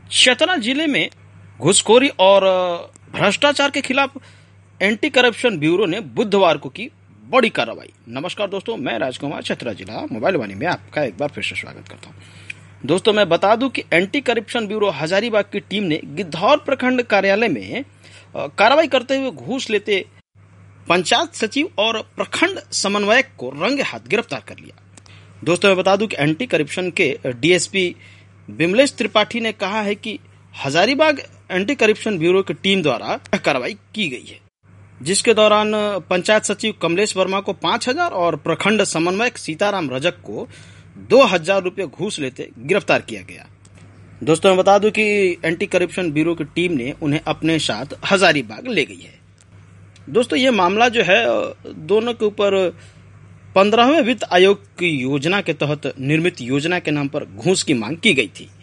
चतरा जिले में घुसखोरी और भ्रष्टाचार के खिलाफ एंटी करप्शन ब्यूरो ने बुधवार को की बड़ी कार्रवाई। नमस्कार दोस्तों, मैं राजकुमार चतरा जिला मोबाइल वाणी में आपका एक बार फिर से स्वागत करता हूं। दोस्तों, मैं बता दूं कि एंटी करप्शन ब्यूरो हजारीबाग की टीम ने गिद्धौर प्रखंड कार्यालय में कार्रवाई करते हुए घूस लेते पंचायत सचिव और प्रखंड समन्वयक को रंगे हाथ गिरफ्तार कर लिया। दोस्तों, मैं बता दूं कि एंटी करप्शन के डीएसपी बिमलेश त्रिपाठी ने कहा है कि हजारीबाग एंटी करप्शन ब्यूरो की टीम द्वारा कार्रवाई की गई है, जिसके दौरान पंचायत सचिव कमलेश वर्मा को 5,000 और प्रखंड समन्वयक सीताराम रजक को 2,000 रुपये घूस लेते गिरफ्तार किया गया। दोस्तों, मैं बता दूं कि एंटी करप्शन ब्यूरो की टीम ने उन्हें अपने साथ हजारीबाग ले गई है। दोस्तों, ये मामला जो है दोनों के ऊपर 15वें वित्त आयोग की योजना के तहत निर्मित योजना के नाम पर घूस की मांग की गई थी।